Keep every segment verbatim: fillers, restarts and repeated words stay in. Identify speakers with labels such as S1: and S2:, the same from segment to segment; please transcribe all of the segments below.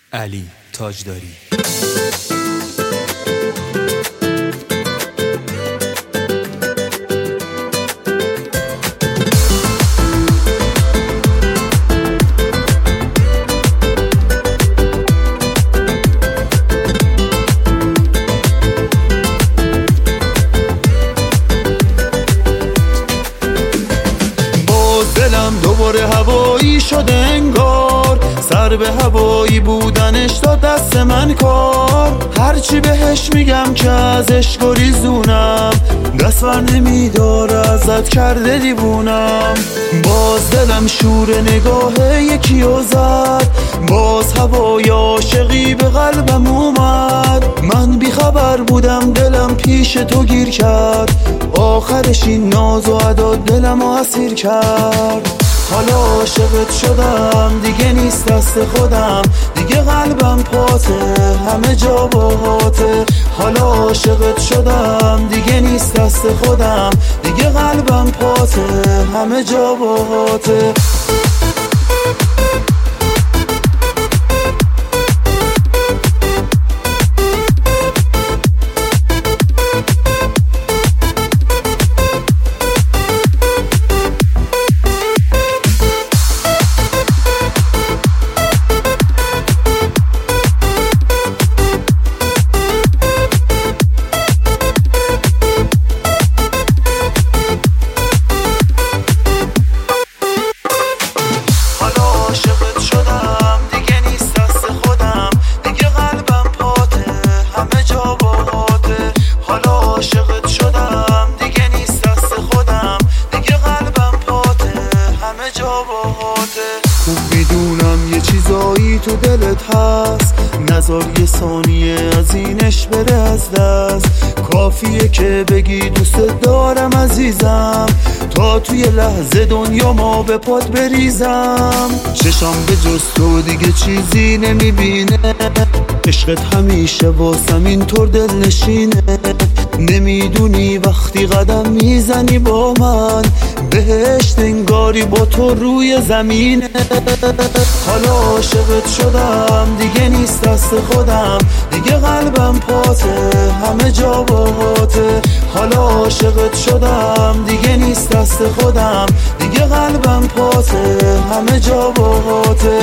S1: علی تاجداری.
S2: دلم دوباره هوایی شده انگار، سر به هوایی بودنش داد دست من کار. هرچی بهش میگم که ازش گریزونم، دست بر نمیداره ازت کرده دیوونم. باز دلم شور نگاه یکیو زد، باز هوای عاشقی به قلبم اومد. من بیخبر بودم دلم پیش تو گیر کرد، آخرش این ناز و ادا دلم رو اسیر کرد. حالا عاشقت شدم دیگه نیست دست خودم، دیگه قلبم پاته همه جا باهاته. حالا عاشقت شدم دیگه نیست دست خودم، دیگه قلبم پاته همه جا باهاته. خوب میدونم یه چیزایی تو دلت هست، نذار یه ثانیه از اینش بره از دست. کافیه که بگی دوست دارم عزیزم، تا توی لحظه دنیا ما به پات بریزم. چشم به جز تو دیگه چیزی نمیبینه، عشقت همیشه واسم اینطور دل نشینه. نمیدونی وقتی قدم میزنی با من، بهشت انگاری با تو روی زمینه. حالا عاشقت شدم دیگه نیست دست خودم، دیگه قلبم پاته همه جا باهاته. حالا عاشقت شدم دیگه نیست دست خودم، دیگه قلبم پاته همه جا باهاته.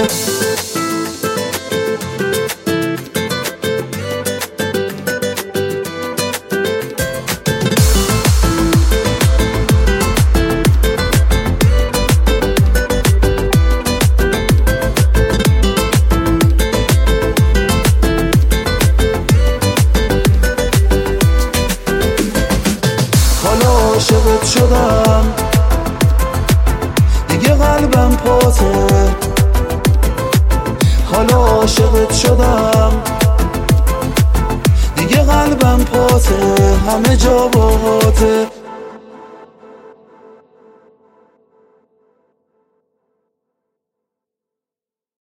S2: عاشقت شدم دیگه قلبم پاته. حالا عاشقت شدم دیگه قلبم پاته همه جا باهاته.